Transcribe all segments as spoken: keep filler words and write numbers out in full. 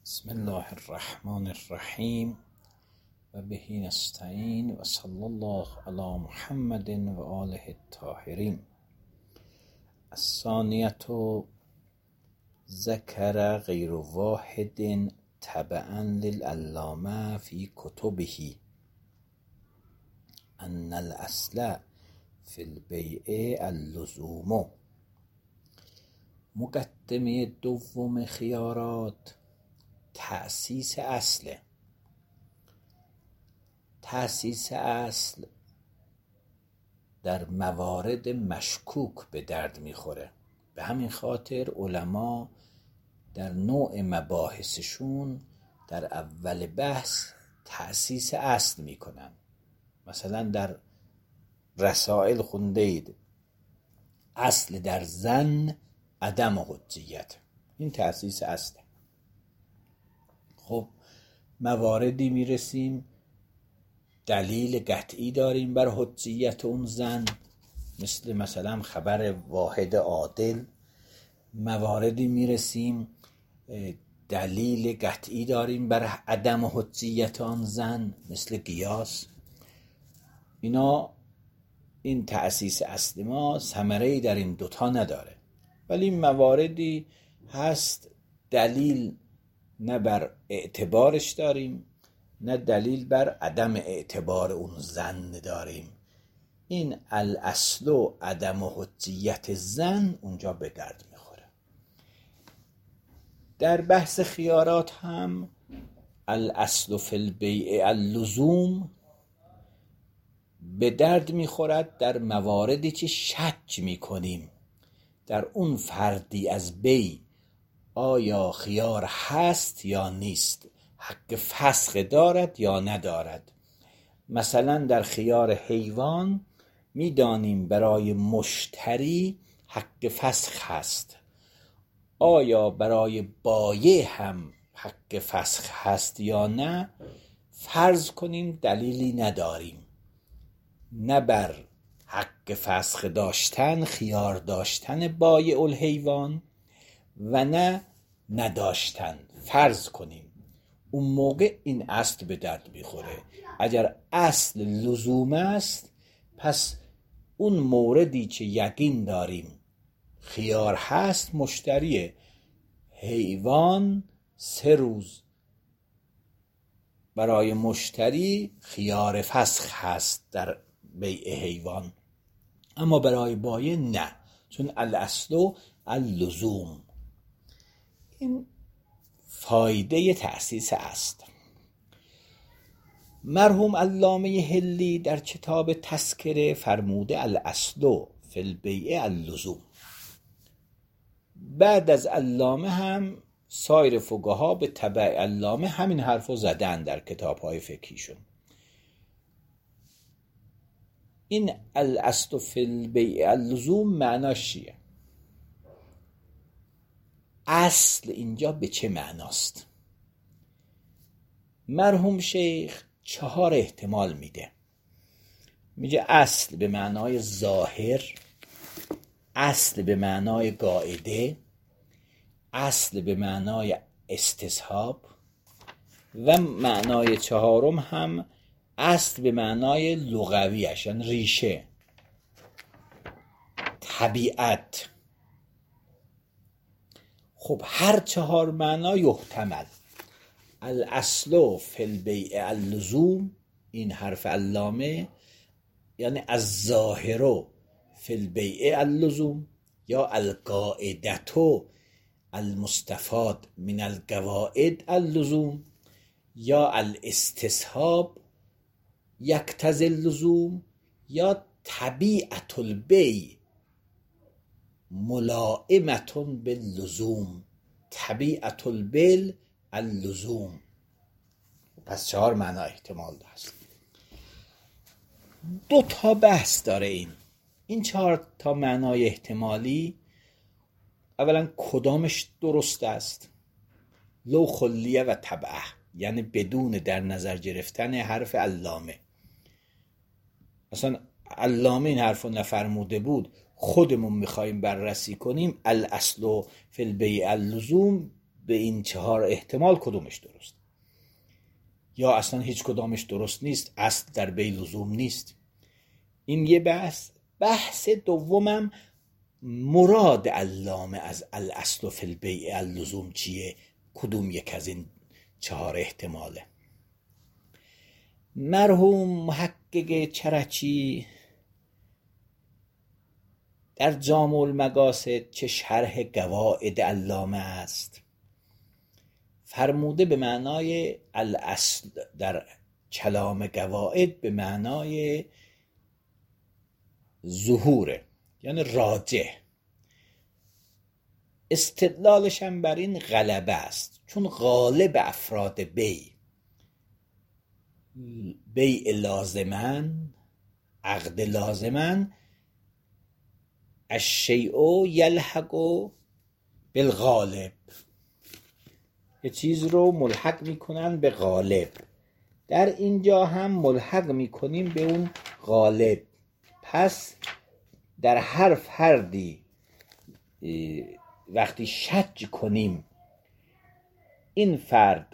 بسم الله الرحمن الرحیم و به نستعین و صلی الله علی محمد و آله الطاهرین. الثانیة ذکر غیر واحد تبعا للعلامه فی کتبه ان الاصل فی البیع اللزوم. مقدمه دوم خیارات تأسیس اصل. تأسیس اصل در موارد مشکوک به درد میخوره. به همین خاطر علما در نوع مباحثشون در اول بحث تأسیس اصل میکنن. مثلا در رسائل خونده اید اصل در ظن عدم حجیت، این تأسیس اصله. خب مواردی میرسیم دلیل قطعی داریم بر حجیت اون ظن، مثل مثلا خبر واحد عادل. مواردی میرسیم دلیل قطعی داریم بر عدم حجیت آن ظن، مثل قیاس. اینا این تأسیس اصل ما ثمره‌ای در این دوتا نداره، ولی مواردی هست دلیل نه بر اعتبارش داریم نه دلیل بر عدم اعتبار اون ظن داریم. این الاصل و عدم حجیت ظن اونجا به درد میخوره. در بحث خیارات هم الاصل فی البیع اللزوم به درد میخورد در مواردی که شک میکنیم در اون فردی از بیع آیا خیار هست یا نیست، حق فسخ دارد یا ندارد. مثلا در خیار حیوان میدانیم برای مشتری حق فسخ هست، آیا برای بایع هم حق فسخ هست یا نه. فرض کنیم دلیلی نداریم، نه بر حق فسخ داشتن خیار داشتن بایع الحیوان و نه نداشتن. فرض کنیم اون موقع این اصل به درد میخوره. اگر اصل لزوم است، پس اون موردی که یقین داریم خیار هست، مشتری حیوان سه روز برای مشتری خیار فسخ هست در بیع حیوان، اما برای بایع نه، چون الاصل اللزوم. این فایده تأسیس است. مرحوم علامه حلی در کتاب تذکره فرموده الاصل فی البیع اللزوم. بعد از علامه هم سایر فقها به تبع علامه همین حرفو زدن در کتاب‌های فقهیشون. این الاصل فی البیع اللزوم معناش چیه؟ اصل اینجا به چه معناست؟ مرحوم شیخ چهار احتمال میده. میگه اصل به معنای ظاهر، اصل به معنای قاعده، اصل به معنای استصحاب و معنای چهارم هم اصل به معنای لغویش، یعنی ریشه، طبیعت. خب هر چهار معنا یحتمل. الاصل فی البیع اللزوم، این حرف علامه، یعنی الظاهر فی البیع اللزوم، یا القاعدة المستفاد من القواعد اللزوم، یا الاستصحاب یقتضی اللزوم، یا طبیعت البیع ملائمتون باللزوم، طبیعت البیع اللزوم. پس چهار معنا احتمال هست. دو تا بحث داره این این چهار تا معنای احتمالی. اولا کدامش درست است؟ لو خلیه و تبعه، یعنی بدون در نظر گرفتن حرف علامه. مثلا علامه این حرف رو نفرموده بود، خودمون میخواییم بررسی کنیم الاصل فی البیع اللزوم، به این چهار احتمال کدومش درست، یا اصلا هیچ کدامش درست نیست، اصل در بی لزوم نیست. این یه بحث. بحث دومم مراد علامه از الاصل فی البیع اللزوم چیه، کدوم یک از این چهار احتماله. مرحوم محقق چرچی در جامع المقاصد چه شرح قواعد علامه است فرموده به معنای الاصل در کلام قواعد به معنای ظهوره، یعنی راجح. استدلالش هم بر این غلبه است، چون غالب افراد بی بیع لازمن، عقد لازمن، الشیء یلحق بالغالب، یه چیز رو ملحق میکنن به غالب. در اینجا هم ملحق میکنیم به اون غالب. پس در هر فردی وقتی شج کنیم این فرد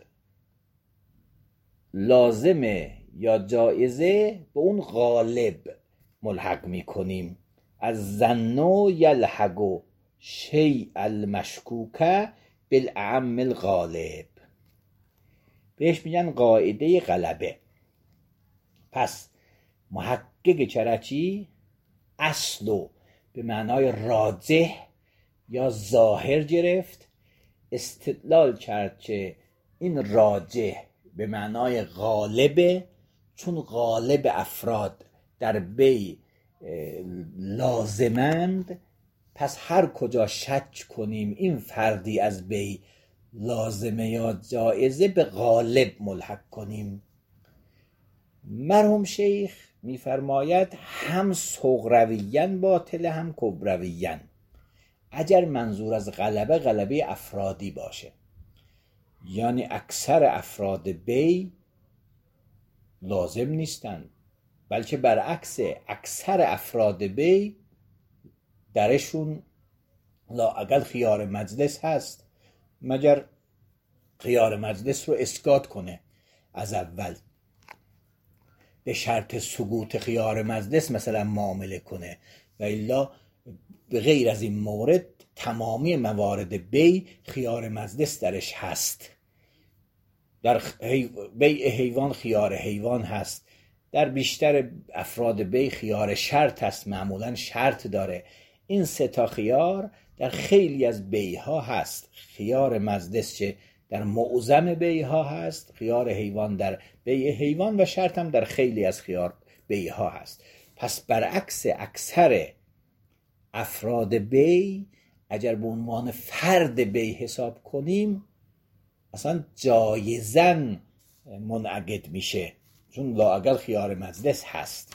لازمه یا جایزه، به اون غالب ملحق میکنیم. از ظنو یلحق شیء المشکوک بالاعم الغالب، بهش میگن قاعده غلبه. پس محقق چرچی اصلو به معنای راجح یا ظاهر گرفت، استدلال کرد که این راجح به معنای غالبه، چون غالب افراد در بی لازمند. پس هر کجا شک کنیم این فردی از بی لازمه یا جایزه، به غالب ملحق کنیم. مرحوم شیخ میفرماید هم صغرویاً باطله هم کبرویاً. اگر منظور از غلبه غلبه افرادی باشه، یعنی اکثر افراد بی لازم نیستند، بلکه برعکس اکثر افراد بی درشون لااقل خیار مجلس هست، مگر خیار مجلس رو اسکات کنه از اول، به شرط سقوط خیار مجلس مثلا معامله کنه، و الا به غیر از این مورد تمامی موارد بی خیار مجلس درش هست. در بیع حیوان خیار حیوان هست، در بیشتر افراد بی خیار شرط هست، معمولا شرط داره. این سه تا خیار در خیلی از بی ها هست. خیار مجلس چه در معظم بی ها هست، خیار حیوان در بیع حیوان، و شرط هم در خیلی از خیار بی ها هست. پس برعکس اکثر افراد بی، اگر به عنوان فرد بی حساب کنیم اصلا جایزن منعقد میشه، چون لااقل خیار مجلس هست.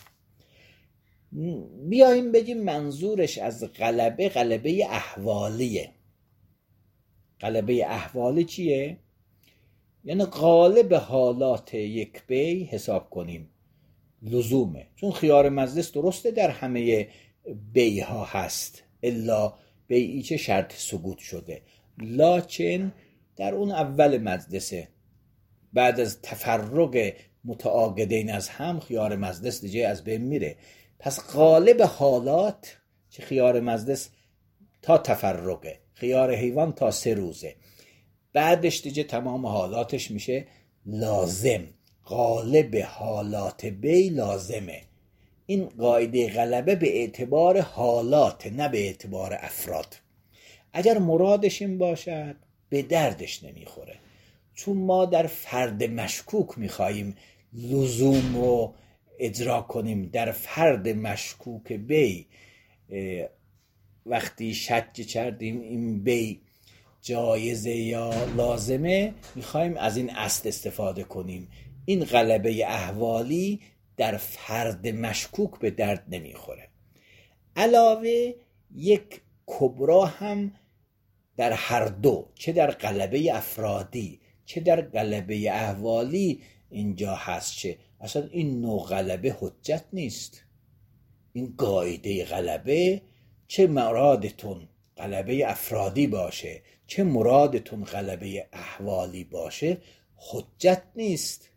بیاییم بگیم منظورش از غلبه غلبه احوالیه. غلبه احوالی چیه؟ یعنی غالب حالات یک بی حساب کنیم لزومه، چون خیار مجلس درسته در همه بی ها هست الا بیعی که شرط سقوط شده، لکن در اون اول مجلسه، بعد از تفرق متعاقدین از هم خیار مجلس دیگه از بین میره. پس غالب حالات که خیار مجلس تا تفرقه، خیار حیوان تا سه روزه، بعدش دیگه تمام حالاتش میشه لازم. غالب حالات بی لازمه. این قاعده غلبه به اعتبار حالات، نه به اعتبار افراد. اگر مرادش این باشد به دردش نمیخوره، چون ما در فرد مشکوک میخواییم لزوم رو اجرا کنیم. در فرد مشکوک بی وقتی شک کردیم این بی جایزه یا لازمه، میخوایم از این اصل استفاده کنیم. این غلبه احوالی در فرد مشکوک به درد نمیخوره. علاوه یک کبرا هم در هر دو، چه در غلبه افرادی چه در غلبه احوالی اینجا هست، چه اصلا این نوع غلبه حجت نیست. این قاعده غلبه چه مرادتون غلبه افرادی باشه، چه مرادتون غلبه احوالی باشه، حجت نیست.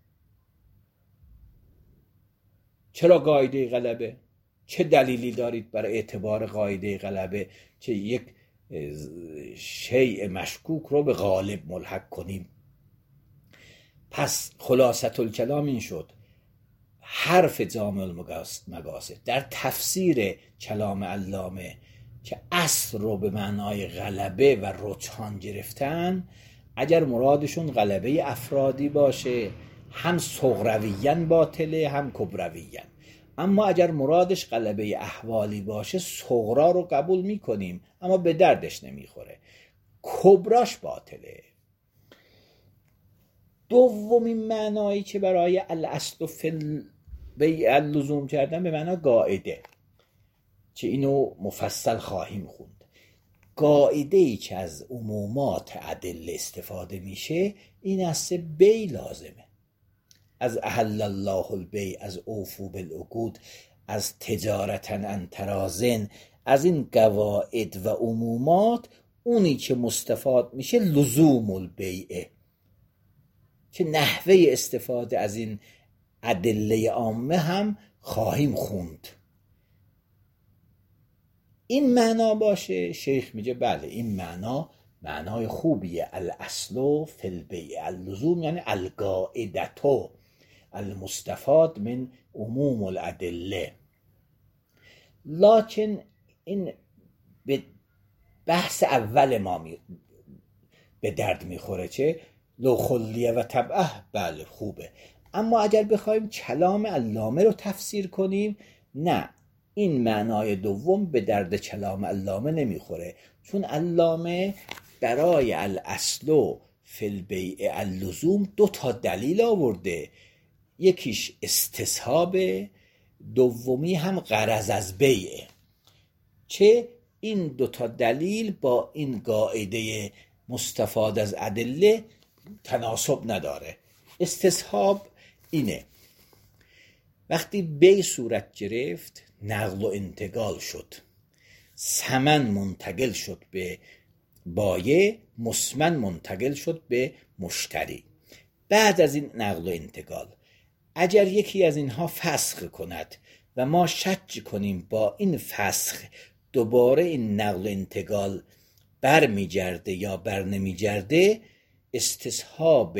چرا قاعده غلبه؟ چه دلیلی دارید برای اعتبار قاعده غلبه که یک شیء مشکوک رو به غالب ملحق کنیم؟ پس خلاصة الکلام این شد، حرف جامع المقاصد در تفسیر کلام علامه که اصل رو به معنای غلبه و رجحان گرفتن، اگر مرادشون غلبه افرادی باشه هم صغرویاً باطله هم کبرویاً، اما اگر مرادش غلبه احوالی باشه صغرا رو قبول میکنیم اما به دردش نمیخوره، کبراش باطله. دومین معنایی که برای الاصل فی البیع لزوم کردن به معنای قاعده، که اینو مفصل خواهیم خوند. قاعده ای که از عمومات ادله استفاده میشه این است بیع لازمه، از احل الله البیع، از اوفو بالعقود، از تجارتا عن تراضٍ، از این قواعد و عمومات اونی که مستفاد میشه لزوم البیع، که نحوه استفاده از این ادله عامه هم خواهیم خوند. این معنا باشه، شیخ میگه بله این معنا معنای خوبیه. الاصل فی البیع اللزوم یعنی القاعدة المستفاد من عموم الادله. لکن این به بحث اول ما می به درد میخوره، چه لو خلیه و طبعه، بله خوبه، اما اگر بخوایم کلام علامه رو تفسیر کنیم، نه، این معنای دوم به درد کلام علامه نمیخوره، چون علامه برای الاصل فی البیع اللزوم دو تا دلیل آورده، یکیش استصحاب، دومی هم غرض از بیع، چه این دو تا دلیل با این قاعده مستفاد از ادله تناسب نداره. استصحاب اینه، وقتی بیع صورت گرفت، نقل و انتقال شد، ثمن منتقل شد به بایع، مسمن منتقل شد به مشتری. بعد از این نقل و انتقال اگر یکی از اینها فسخ کند و ما شک کنیم با این فسخ دوباره این نقل و انتقال بر میگرده یا بر نمیگرده، استصحاب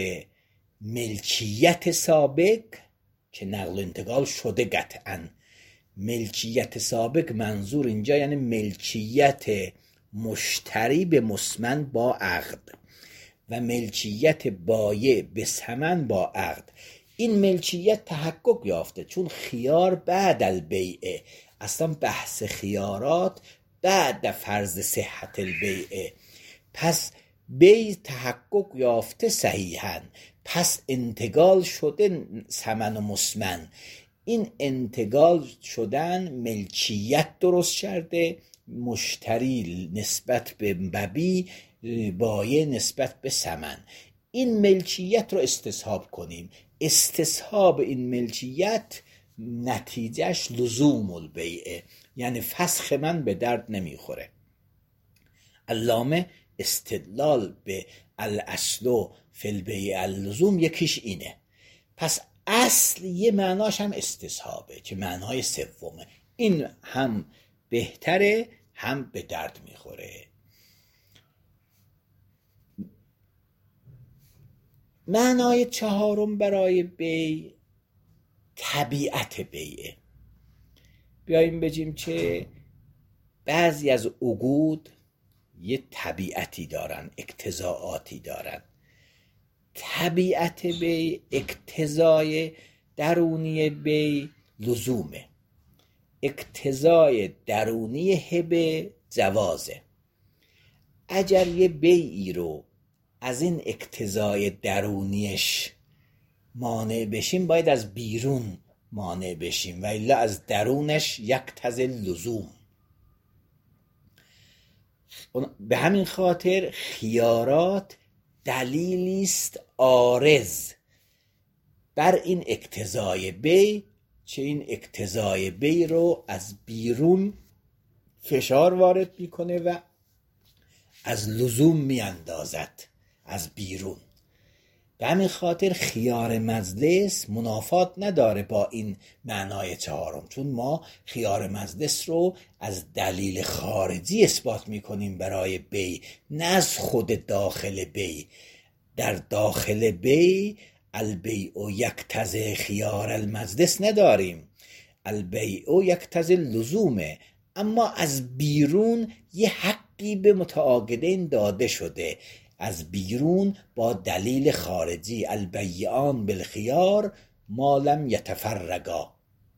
ملکیت سابق که نقل و انتقال شده قطعاً، ملکیت سابق منظور اینجا یعنی ملکیت مشتری به مسمن با عقد و ملکیت بایع به ثمن با عقد، این ملکیت تحقق یافته، چون خیار بعد البیع، اصلا بحث خیارات بعد فرض صحت البیع، پس بیع تحقق یافته صحیحاً، پس انتقال شده ثمن و مسمن، این انتقال شدن ملکیت درست کرده، مشتری نسبت به مبیع، بایع نسبت به ثمن، این ملکیت رو استصحاب کنیم. استصحاب این ملکیت نتیجهش لزوم البیع، یعنی فسخ من به درد نمیخوره. علامه استدلال به الاصل فی البیع اللزوم یکیش اینه. پس اصل یه معناش هم استصحابه که معنای سومه، این هم بهتره هم به درد میخوره. معنای چهارم برای بیع طبیعت بیعه. بیاییم بگیم که بعضی از عقود یه طبیعتی دارن، اقتضاعاتی دارن. طبیعت بیع، اقتضای درونی بیع لزومه، اقتضای درونی هبه جوازه. اگر یه بیعی رو از این اقتضای درونیش مانع بشیم، باید از بیرون مانع بشیم و الا از درونش یقتضی لزوم. به همین خاطر خیارات دلیلی است عارض بر این اقتضای بیع، چه این اقتضای بیع رو از بیرون فشار وارد میکنه و از لزوم میاندازد، از بیرون. به همین خاطر خیار مجلس منافات نداره با این معنای چهارم، چون ما خیار مجلس رو از دلیل خارجی اثبات میکنیم برای بی، نه از خود داخل بی. در داخل بی البیع یقتضی خیار المجلس نداریم، البیع یقتضی لزومه، اما از بیرون یه حقی به متعاقدین داده شده، از بیرون با دلیل خارجی. البیعان بالخیار ما لم یتفرقا.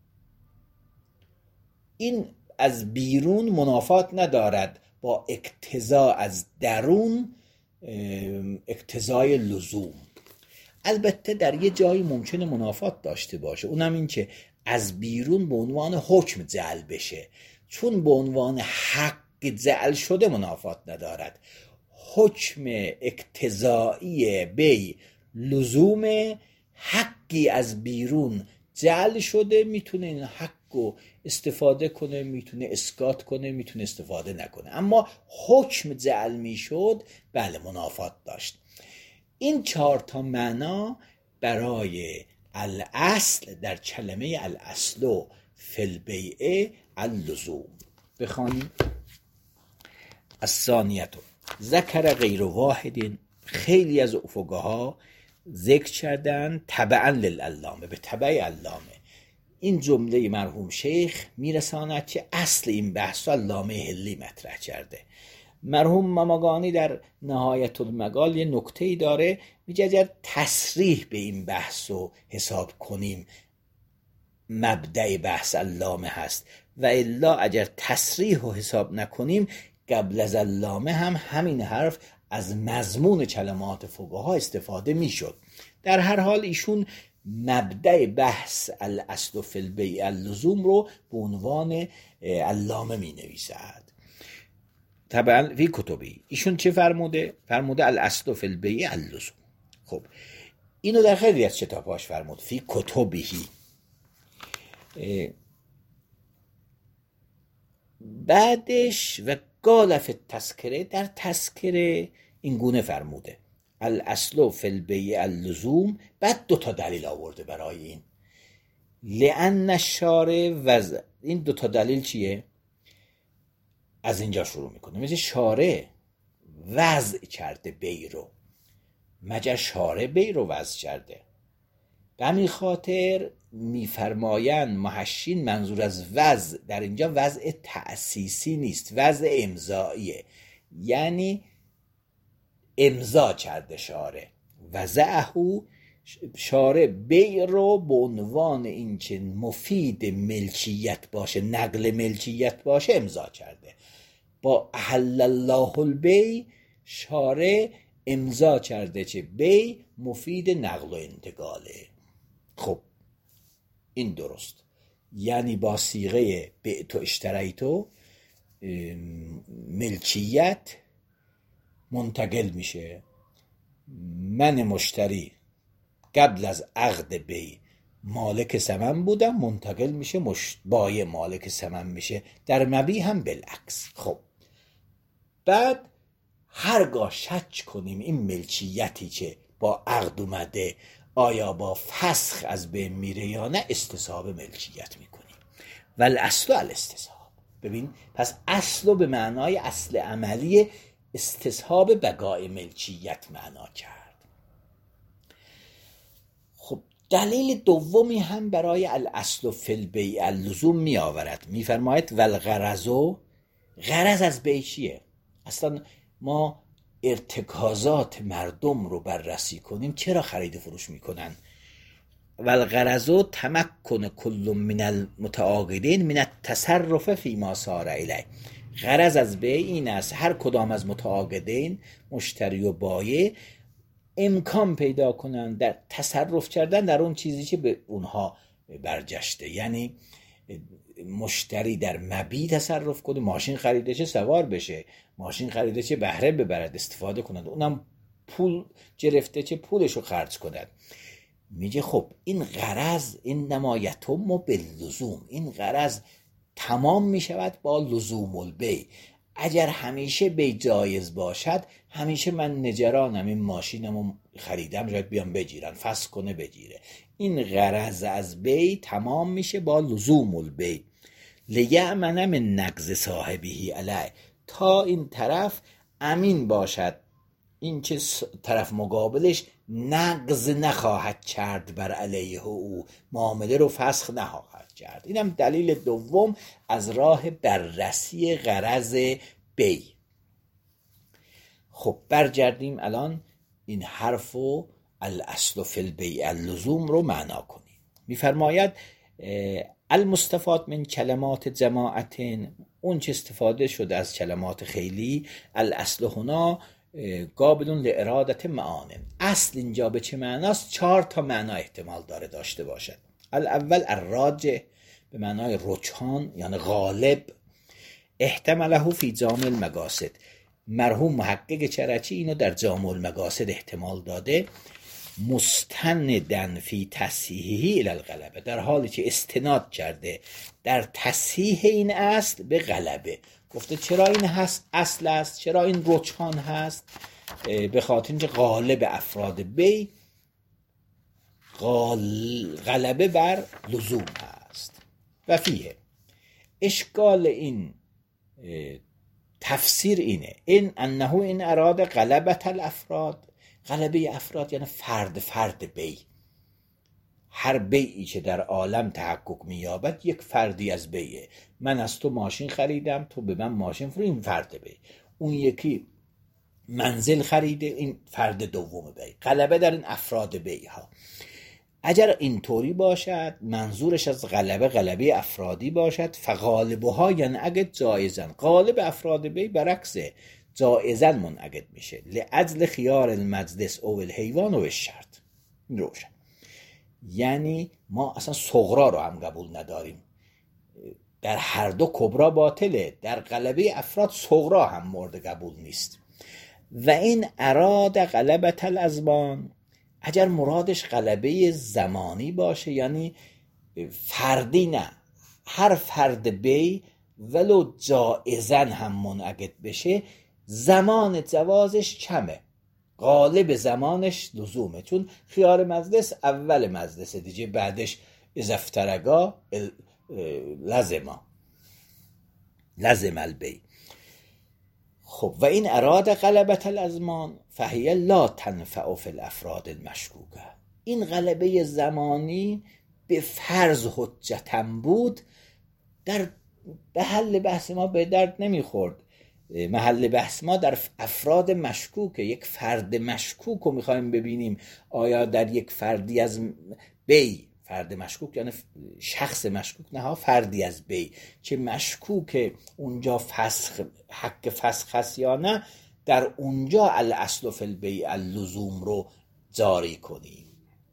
این از بیرون منافات ندارد با اقتضا از درون، اقتضای لزوم. البته در یه جایی ممکنه منافات داشته باشه، اونم این که از بیرون به عنوان حکم جعل بشه، چون به عنوان حق جعل شده منافات ندارد. حکم اقتضایی بی لزوم حقی از بیرون جعل شده، میتونه این حق رو استفاده کنه، میتونه اسقاط کنه، میتونه استفاده نکنه. اما حکم جعل میشد، بله منافات داشت. این چهار تا معنا برای الاصل در کلمه الاصل فی البیع اللزوم. بخوانیم. الثانیه ذکر غیر واحد، خیلی از فقها ذکر کردن تبعا للعلامه، به تبع علامه. این جمله مرحوم شیخ میرساند که اصل این بحث علامه حلی مطرح کرده. مرحوم مماگانی در نهایت المقال یه نکته‌ای داره، میگه اگر تصریح به این بحث رو حساب کنیم مبدأ بحث علامه هست، و الا اگر تصریح رو حساب نکنیم قبل از علامه هم همین حرف از مضمون کلمات فقها استفاده میشد. در هر حال ایشون مبدأ بحث الاصل فی البیع اللزوم رو به عنوان علامه می نویسد. طبعا فی کتبی ایشون چه فرموده؟ فرموده الاصل فی البیع اللزوم. خب اینو در خیلی از کتاباش فرمود، فی کتبی. بعدش و قال فی التذکره، در تذکره این گونه فرموده الاصل فی البیع اللزوم. بعد دو تا دلیل آورده برای این، لأن الشارع وضع. این دو تا دلیل چیه؟ از اینجا شروع میکنه. مثل شارع وضع کرده بی رو، مگر شارع بی رو وضع کرده؟ به همین خاطر میفرمایند محشین منظور از وضع در اینجا وضع تأسیسی نیست، وضع امضاییه، یعنی امضا کرده شارع. وضعه شارع بیع رو به عنوان اینکه مفید ملکیت باشه، نقل ملکیت باشه امضا کرده. با احل الله البیع شارع امضا کرده که بیع مفید نقل و انتقاله. خب این درست، یعنی با صیغه بعت و اشتریت ملکیت منتقل میشه. من مشتری قبل از عقد بی مالک ثمن بودم، منتقل میشه مش... بایع مالک ثمن میشه. در مبیع هم بالعکس. خب بعد هرگاه شک کنیم این ملکیتی که با عقد اومده آیا با فسخ از بین میره یا نه، استصحاب ملکیت میکنیم. ولی اصل الاستصحاب. ببین پس اصل به معنای اصل عملی استصحاب بقای ملکیت معنا کرد. خب دلیل دومی هم برای الاصل فی البیع اللزوم می آورد، می فرماید والغرض. غرض از بیع چیه؟ اصلا ما ارتکازات مردم رو بررسی کنیم، چرا خرید فروش میکنن؟ والغرض تمکن کل من المتعاقدین من التصرف فیما سار الیه. غرض از بیع این است هر کدام از متعاقدین، مشتری و بایع، امکان پیدا کنن در تصرف کردن در اون چیزی که به اونها برجشته. یعنی مشتری در مبیع تصرف کنه، ماشین خریده چه سوار بشه، ماشین خریده چه بهره ببرد استفاده کند، اونم پول گرفته چه پولشو خرج کند. میگه خب این غرض این نمایتم باللزوم، این غرض تمام میشود با لزوم البیع. اگر همیشه بی جایز باشد، همیشه من نگرانم این ماشینمو خریدم شاید بیام بگیرن، فسخ کنه بگیره. این غرض از بی تمام میشه با لزوم البی، لیأمن من نقض صاحبه علیه، تا این طرف امین باشد این که طرف مقابلش نقض نخواهد کرد بر علیه او، معامله رو فسخ نخواهد کرد. اینم دلیل دوم از راه بررسی غرض بی. خب برگردیم الان این حرف و الاصل فی البیع اللزوم رو معنا کنیم. میفرماید المستفاد من کلمات جماعتین، اون چه استفاده شده از کلمات خیلی، الاصل هنا قابل لارادت معانی، اصل اینجا به چه معناست؟ چهار تا معنا احتمال داره داشته باشد. الاول الراجح، به معنای رجحان یعنی غالب، احتمله فی جامع المقاصد، مرحوم محقق چرچی اینو در جامع المقاصد احتمال داده، مستندن فی تصحیحه الی الغلبه، در حالی که استناد کرده در تصحیح این اصل به غلبه. گفته چرا این هست اصل است، چرا این رجحان هست؟ به خاطر اینکه غالب افراد بی غلبه بر لزوم هست. و فیه اشکال این تفسیر اینه، این انه این اراد غلبت الافراد، غلبه افراد یعنی فرد فرد بی، هر بیعی که در عالم تحقق می‌یابد یک فردی از بیعه. من از تو ماشین خریدم، تو به من ماشین فروختی، این فرد بی. اون یکی منزل خریده، این فرد دوم بی. غلبه در این افراد بی ها. اگر اینطوری باشد منظورش از غلبه غلبه افرادی باشد، فغالبها یعنی اگه جایزن، غالب افراد بی برعکس جایزن منعقد میشه، لعجل خیار المجلس او الحیوان و الشرط. روشن. یعنی ما اصلا صغرا رو هم قبول نداریم، در هر دو کبرا باطله، در غلبه افراد صغرا هم مورد قبول نیست. و این اراد غلبت الازمان، اگر مرادش غلبه زمانی باشه یعنی فردی نه، هر فرد بی ولو جائزن هم منعقد بشه زمان جوازش کمه، غالب زمانش لزومه، چون خیار مجلس اول مجلسه دیگه، بعدش ازفترگا لازما لازم البی. خب و این اراد غلبت الازمان فهیه لا تنفع فی الافراد المشکوکه، این غلبه زمانی به فرض حجتم بود در محل بحث ما به درد نمیخورد. محل بحث ما در افراد مشکوکه، یک فرد مشکوک رو میخوایم ببینیم آیا در یک فردی از بی، فرد مشکوک یعنی شخص مشکوک، نه ها فردی از بی که مشکوک اونجا فسخ، حق فسخ هست یا نه، در اونجا الاصل فی البیع اللزوم رو جاری کنیم.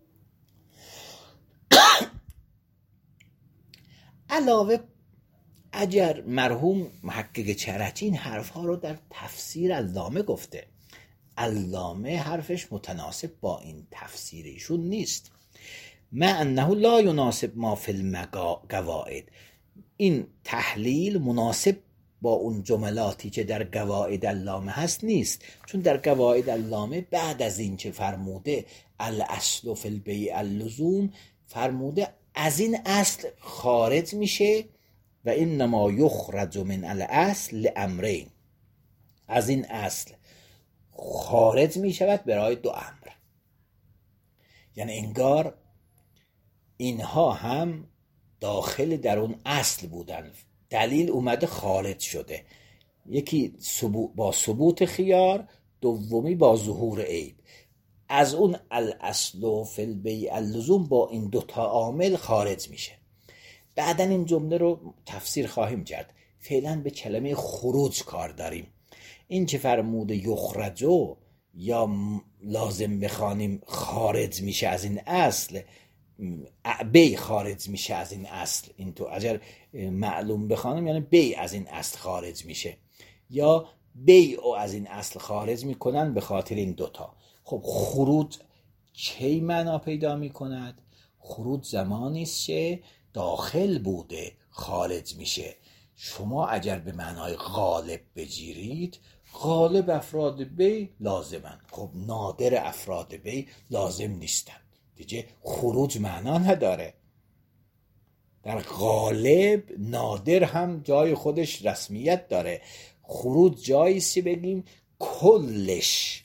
علاوه اگر مرحوم محقق چرچی این حرفها رو در تفسیر علامه گفته، علامه حرفش متناسب با این تفسیر ایشون نیست، ما انه لا یناسب ما فی القواعد، این تحلیل مناسب با اون جملاتی که در قواعد علامه هست نیست، چون در قواعد علامه بعد از این که فرموده الاصل فی البیع اللزوم، فرموده از این اصل خارج میشه و انما یخرج من الاصل لامرین، از این اصل خارج می شود برای دو امر. یعنی انگار اینها هم داخل در اون اصل بودن، دلیل اومده خارج شده، یکی ثبوت با ثبوت خیار، دومی با ظهور عیب. از اون الاصل فی البیع اللزوم با این دوتا عامل خارج میشه. بعدن این جمله رو تفسیر خواهیم کرد، فعلا به کلمه خروج کار داریم. این که فرموده یخرجو یا لازم بخوانیم خارج میشه از این اصل، بی خارج میشه از این اصل، این تو اگر معلوم بخوانیم یعنی بی از این اصل خارج میشه، یا بی او از این اصل خارج میکنن به خاطر این دوتا. خب خروج چه معنا پیدا میکند؟ خروج زمانی است که داخل بوده خارج میشه. شما اگر به معنای غالب بگیرید، غالب افراد بی لازمن. خب نادر افراد بی لازم نیستن دیگه، خروج معنا نداره. در غالب نادر هم جای خودش رسمیت داره. خروج جاییسی بگیم کلش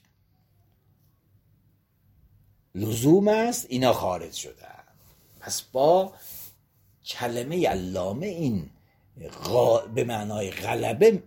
لزوم است، اینا خارج شدن. پس با کلمه علامه این غ... به معنای غلبه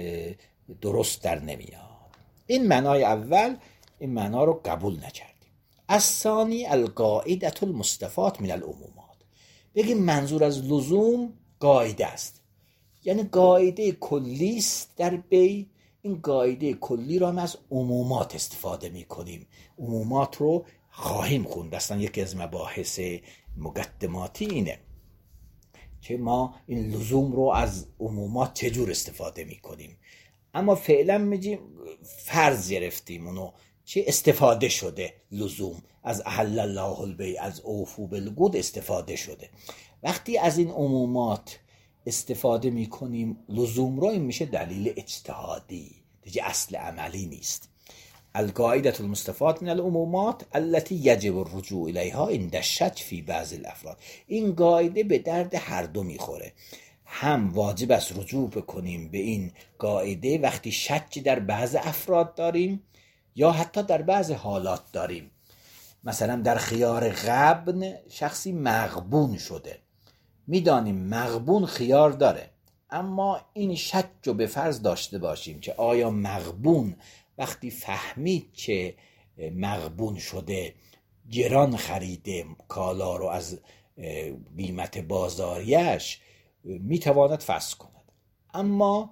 درست در نمیاد. این معنای اول، این معنا رو قبول نکردیم. الثانی القاعده المستفاد من العمومات. بگیم منظور از لزوم قاعده است، یعنی قاعده کلی است در بی. این قاعده کلی رو هم از عمومات استفاده می کنیم. عمومات رو خواهیم خوند. اصلا یکی از مباحث مقدماتی اینه که ما این لزوم رو از عمومات چجور استفاده می کنیم. اما فعلا میگیم فرض گرفتیم اونو چه استفاده شده. لزوم از احل الله البیع، از اوفو بالعقود استفاده شده. وقتی از این عمومات استفاده میکنیم لزوم رو، این میشه دلیل اجتهادی دیگه، اصل عملی نیست. القاعده المستفاد من العمومات التي یجب الرجوع الیها عند الشک فی بعض الافراد. این قاعده به درد هر دو میخوره. هم واجب است رجوع بکنیم به این قاعده وقتی شکی در بعض افراد داریم یا حتی در بعض حالات داریم. مثلا در خیار غبن شخصی مغبون شده، میدانیم مغبون خیار داره، اما این شک رو به فرض داشته باشیم که آیا مغبون وقتی فهمید که مغبون شده گران خریده کالا رو از قیمت بازاریش، میتواند فسخ کند. اما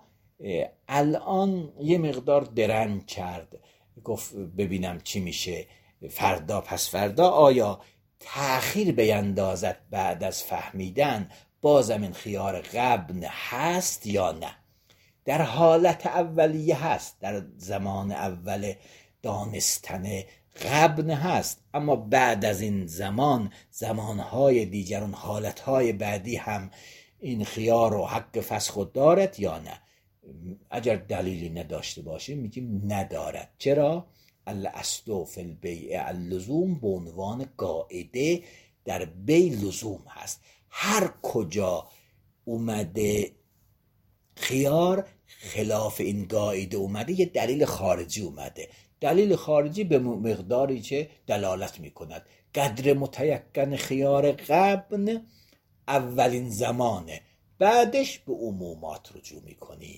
الان یه مقدار درنگ کرد، گفت ببینم چی میشه فردا پس فردا، آیا تأخیر بیندازد بعد از فهمیدن بازم این خیار غبن هست یا نه؟ در حالت اولیه هست، در زمان اول دانستن غبن هست، اما بعد از این زمان، زمانهای دیگر، اون حالتهای بعدی هم این خیار رو حق فسخ دارد یا نه؟ اگر دلیلی نداشته باشه میگیم ندارد. چرا؟ الاصل فی البیع اللزوم به عنوان قاعده در بی لزوم هست. هر کجا اومده خیار خلاف این قاعده اومده، یه دلیل خارجی اومده. دلیل خارجی به مقداری که دلالت میکند قدر متیقن خیار غبن اولین زمانه، بعدش به عمومات رجوع میکنی.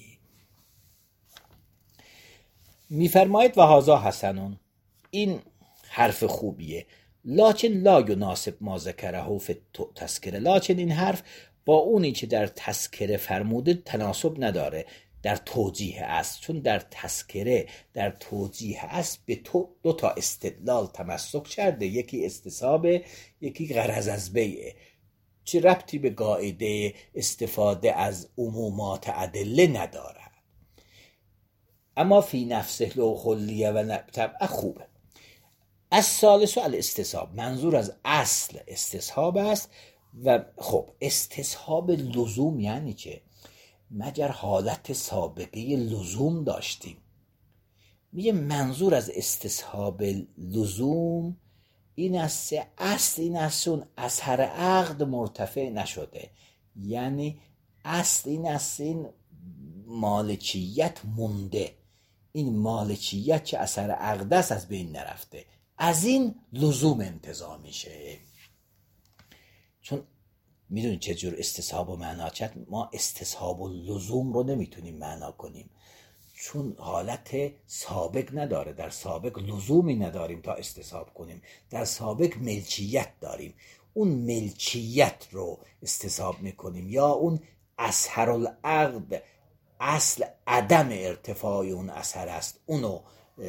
میفرماید و هذا حسنون، این حرف خوبیه، لکن لا یناسب ما ذکره فی تذکره، لکن این حرف با اونی که در تذکره فرموده تناسب نداره در توجیه است. چون در تذکره، در توجیه است به تو دو تا استدلال تمسک کرده، یکی استصحابه، یکی غرض از بیعه. چه ربطی به قاعده استفاده از عمومات ادله نداره، اما فی نفسه لو خلیه و طبعا خوبه. از ثالث الاستصحاب، منظور از اصل استصحاب است. و خب استصحاب لزوم یعنی که مگر حالت سابقه لزوم داشتیم؟ میگه منظور از استصحاب لزوم این است، اصل این است اون اثر عقد مرتفع نشده، یعنی اصل این است این مالکیت مونده، این مالکیت که اثر عقد است از بین نرفته، از این لزوم انتزاع میشه. چون میدونید چجور استصحاب و معنا کرد؟ ما استصحاب و لزوم رو نمیتونیم معنا کنیم چون حالت سابق نداره. در سابق لزومی نداریم تا استصحاب کنیم، در سابق ملکیت داریم، اون ملکیت رو استصحاب میکنیم، یا اون اثر العقد، اصل عدم ارتفاع اون اثر است، اونو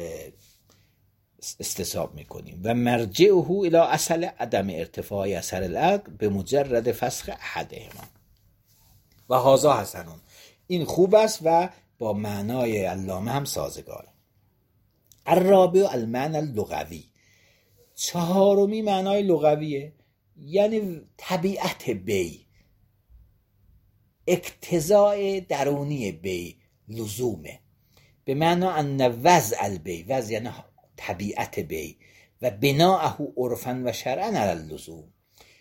استصحاب میکنیم. و مرجعه الى اصل عدم ارتفاع اثر العقد به مجرد فسخ احدهما. و هذا حسنون، این خوب است و با معنای علامه هم سازگاره. الرابع المعنى اللغوی، چهارمی معنای لغویه، یعنی طبیعت بی. اقتضاء درونی بی لزومه، به معنی ان وضع البی، وضع یعنی طبیعت بی، و بناءه عرفا و شرعا علی اللزوم.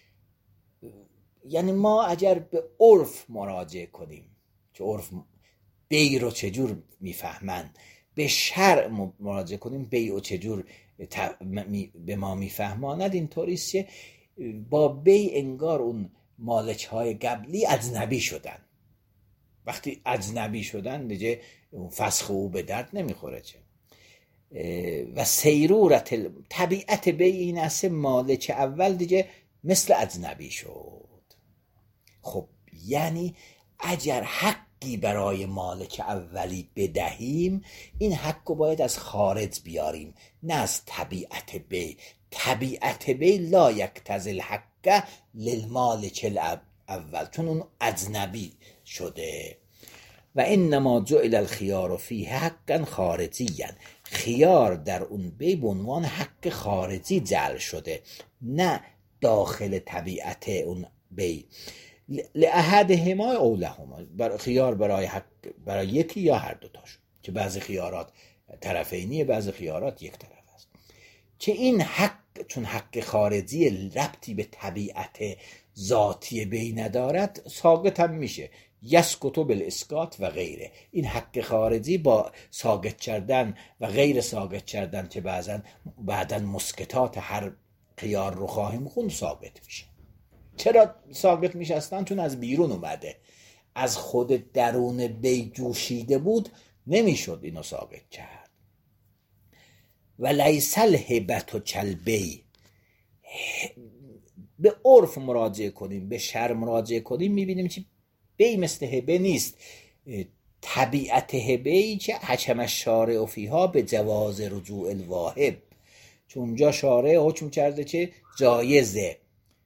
یعنی ما اگر به عرف مراجعه کنیم که عرف بی رو چجور میفهمن، به شرع مراجعه کنیم بی رو چجور به ما میفهماند، اینطوریست که با بی انگار اون مالک های قبلی اجنبی شدن. وقتی اجنبی شدن دیگه فسخ او به درد نمیخوره چه. و سیرورت طبیعت بی این است مالک اول دیگه مثل اجنبی شد. خب یعنی اگر حقی برای مالک اولی بدهیم، این حق رو باید از خارج بیاریم، نه از طبیعت بی. طبیعت بی لا یقتضی الحق للمالک الاول، چون اون اجنبی شده. و انما جعل الخیار فیه حقا خارجیا، خیار در اون بی به عنوان حق خارجی جعل شده، نه داخل طبیعت اون بی. لأحدهما او لهما، خیار برای حق برای یکی یا هر دوتاش، که بعضی خیارات طرفینیه، بعضی خیارات یک طرف است. که این حق چون حق خارجی ربطی به طبیعت ذاتی بی ندارد، ساقط هم میشه، یسکتو بالاسکات و غیره. این حق خارجی با ساقط کردن و غیر ساقط کردن که بعضا بعدن مسکتات هر خیار رو خواهیم خون ساقط میشه. چرا ساقط میشه؟ اصلا چون از بیرون اومده، از خود درون بی جوشیده بود، نمیشد اینو ساقط کرد. و لیس الهبة کالبی، به عرف مراجعه کنیم، به شرع مراجعه کنیم، میبینیم که بی مثل هبه نیست. طبیعت هبه که حکم الشارع فیها به جواز رجوع الواهب، چون اونجا شارع حکم کرده که جایزه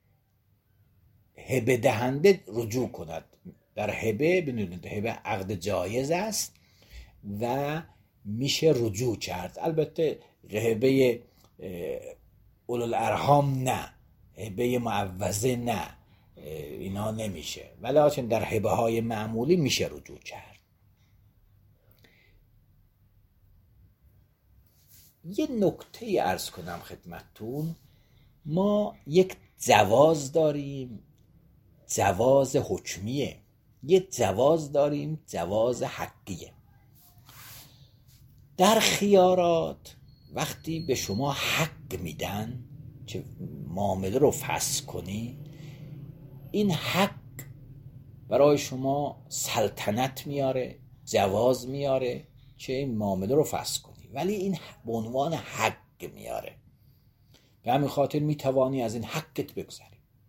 هبه دهنده رجوع کند. در هبه ببینید هبه عقد جایز است و میشه رجوع کرد. البته هبه اولوالارحام نه، هبه معوضه نه، اینا نمیشه، ولی در هبه های معمولی میشه رجوع کرد. یه نکته عرض کنم خدمتتون، ما یک جواز داریم، جواز حکمیه، یه جواز داریم، جواز حقیه. در خیارات وقتی به شما حق میدن که معامله رو فسخ کنی، این حق برای شما سلطنت میاره، جواز میاره که این معامله رو فسخ کنی، ولی این به عنوان حق میاره. به همین خاطر میتوانی از این حقت بگذری.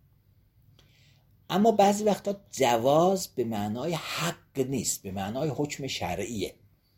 اما بعضی وقتا جواز به معنای حق نیست، به معنای حکم شرعیه.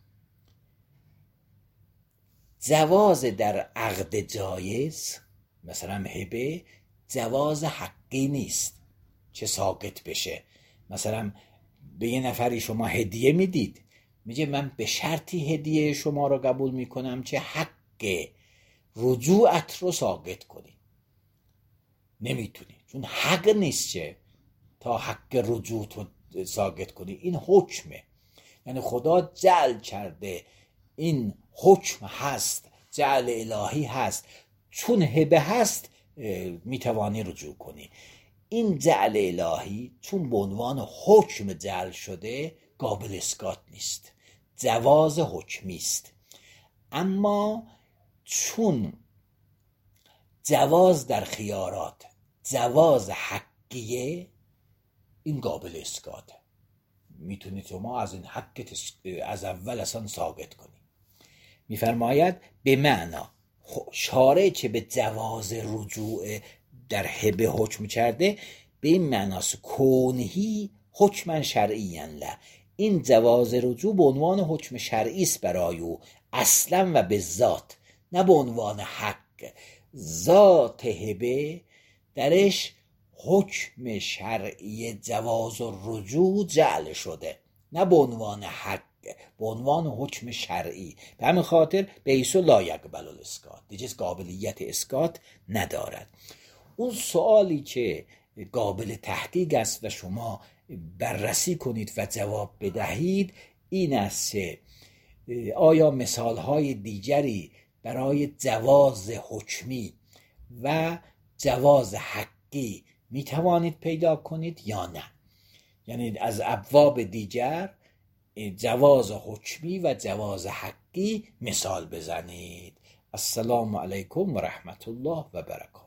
جواز در عقد جایز مثلا هبه جواز حقی نیست چه ساقط بشه. مثلا به یه نفری شما هدیه میدید، میگه من به شرطی هدیه شما رو قبول میکنم که حق رجوعت رو ساقط کنی. نمیتونی، چون حق نیست که تا حق رجوع رو ساقط کنی، این حکمه. یعنی خدا جعل کرده، این حکم هست، جعل الهی هست، چون هبه هست میتوانی رجوع کنی. این جعل الهی چون به عنوان حکم جعل شده قابل اسقاط نیست، جواز حکمی است. اما چون جواز در خیارات جواز حقیه، این قابل اسقاطه، میتونید شما از این حق از اول اصلا ساقط کنی. میفرماید به معنا شارع که به جواز رجوع در هبه حکم کرده، به این معناست کونهی حکما شرعیا له، این جواز رجوع به عنوان حکم شرعی است برای او اصلا و به ذات، نه به عنوان حق. ذات هبه درش حکم شرعی جواز و رجوع جعل شده، نه به عنوان حق، به عنوان حکم شرعی. به همین خاطر بیسو لا یقبل الاسقاط، دیگه قابلیت اسقاط ندارد. اون سوالی که قابل تحقیق است و شما بررسی کنید و جواب بدهید این است که آیا مثالهای دیگری برای جواز حکمی و جواز حقی می توانید پیدا کنید یا نه. یعنی از ابواب دیگر جواز حکمی و جواز حقی مثال بزنید. السلام علیکم و رحمت الله و برکاته.